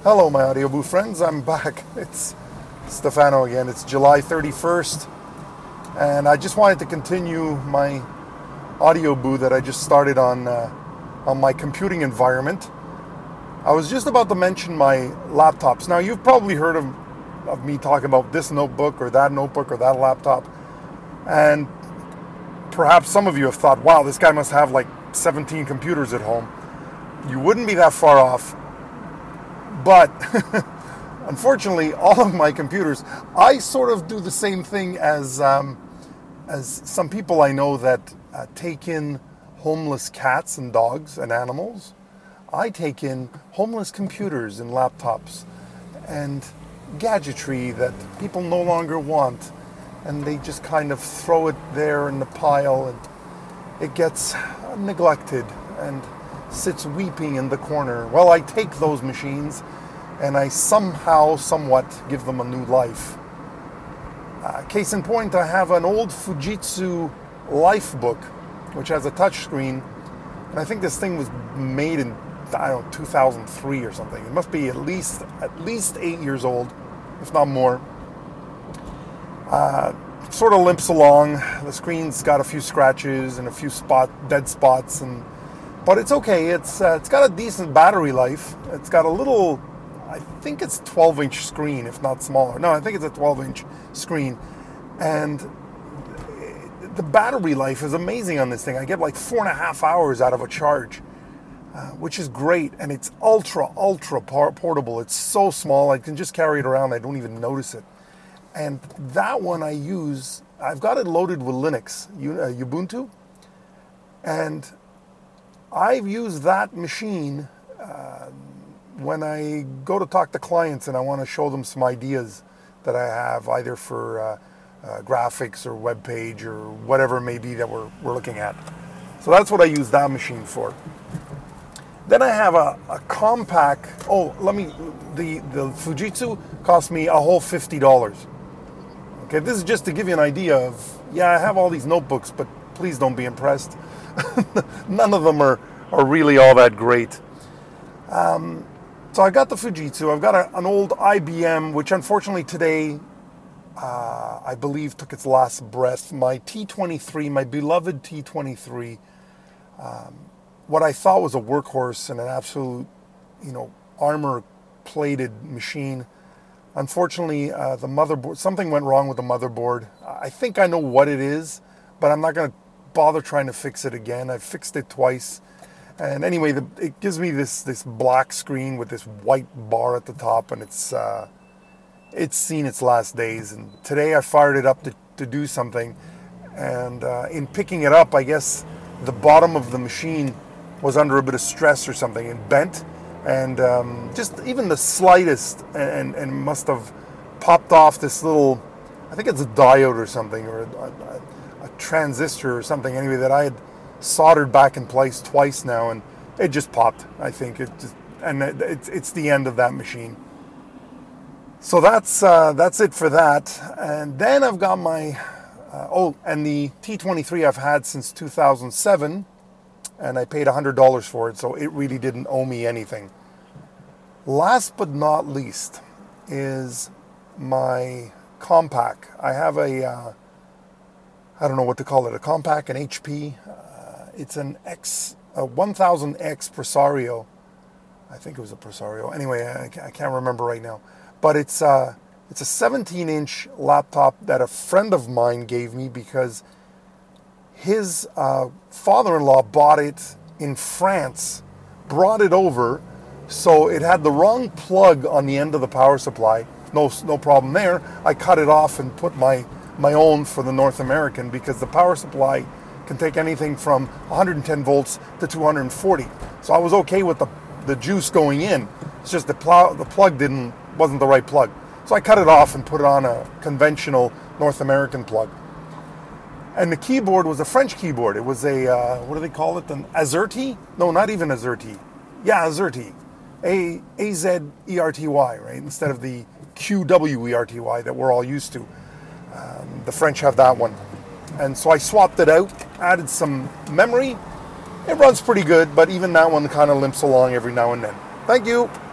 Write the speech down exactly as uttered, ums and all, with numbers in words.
Hello, my audio boo friends. I'm back. It's Stefano again. It's July thirty-first, and I just wanted to continue my audio boo that I just started on uh, on my computing environment. I was just about to mention my laptops. Now, you've probably heard of, of me talking about this notebook or that notebook or that laptop, and perhaps some of you have thought, wow, this guy must have like seventeen computers at home. You wouldn't be that far off. But unfortunately, all of my computers, I sort of do the same thing as um, as some people I know that uh, take in homeless cats and dogs and animals. I take in homeless computers and laptops and gadgetry that people no longer want, and they just kind of throw it there in the pile, and it gets neglected and sits weeping in the corner. Well, I take those machines and I somehow, somewhat give them a new life. Uh, case in point, I have an old Fujitsu Lifebook, which has a touch screen, and I think this thing was made in, I don't know, two thousand three or something. It must be at least at least eight years old, if not more. Uh, sort of limps along. The screen's got a few scratches and a few spot dead spots, and but it's okay. It's uh, it's got a decent battery life. It's got a little, I think it's twelve inch screen, if not smaller. No, I think it's a twelve inch screen, and the battery life is amazing on this thing. I get like four and a half hours out of a charge, uh, which is great, and it's ultra, ultra portable. It's so small, I can just carry it around. I don't even notice it. And that one I use, I've got it loaded with Linux, Ubuntu, and I've used that machine uh, when I go to talk to clients and I want to show them some ideas that I have, either for uh, uh, graphics or web page or whatever it may be that we're, we're looking at. So that's what I use that machine for. Then I have a, a Compaq. Oh, let me, the, the Fujitsu cost me a whole fifty dollars. Okay, this is just to give you an idea of, yeah, I have all these notebooks, but please don't be impressed. None of them are, are really all that great. Um, so I got the Fujitsu. I've got a, an old I B M, which unfortunately today, uh, I believe took its last breath. My T twenty-three, my beloved T twenty-three, um, what I thought was a workhorse and an absolute, you know, armor-plated machine. Unfortunately, uh, the motherboard, something went wrong with the motherboard. I think I know what it is, but I'm not going to bother trying to fix it again. I've fixed it twice. And anyway, the, it gives me this this black screen with this white bar at the top, and it's uh, it's seen its last days. And today I fired it up to, to do something, and uh, in picking it up, I guess the bottom of the machine was under a bit of stress or something and bent, and um, just even the slightest, and, and must have popped off this little, I think it's a diode or something, or a, a, a transistor or something, anyway, that I had soldered back in place twice now, and it just popped. I think it just, and it, it's it's the end of that machine. So that's uh, that's it for that. And then I've got my uh, oh, and the T twenty-three I've had since two thousand seven, and I paid one hundred dollars for it, so it really didn't owe me anything. Last but not least is my Compaq. I have a uh, I don't know what to call it, a Compaq, an H P. Uh, it's an X, a one thousand X Presario. I think it was a Presario. Anyway, I, I can't remember right now. But it's, uh, it's a seventeen inch laptop that a friend of mine gave me because his uh, father-in-law bought it in France, brought it over, so it had the wrong plug on the end of the power supply. No, no problem there. I cut it off and put my my own for the North American, because the power supply can take anything from one hundred ten volts to two hundred forty. So I was okay with the, the juice going in. It's just the, plow, the plug didn't wasn't the right plug. So I cut it off and put it on a conventional North American plug. And the keyboard was a French keyboard. It was a, uh, what do they call it? An AZERTY? No, not even AZERTY. Yeah, AZERTY. A Z E R T Y, right? Instead of the Q W E R T Y that we're all used to. Um, the French have that one. And so I swapped it out, added some memory. It runs pretty good, but even that one kind of limps along every now and then. Thank you.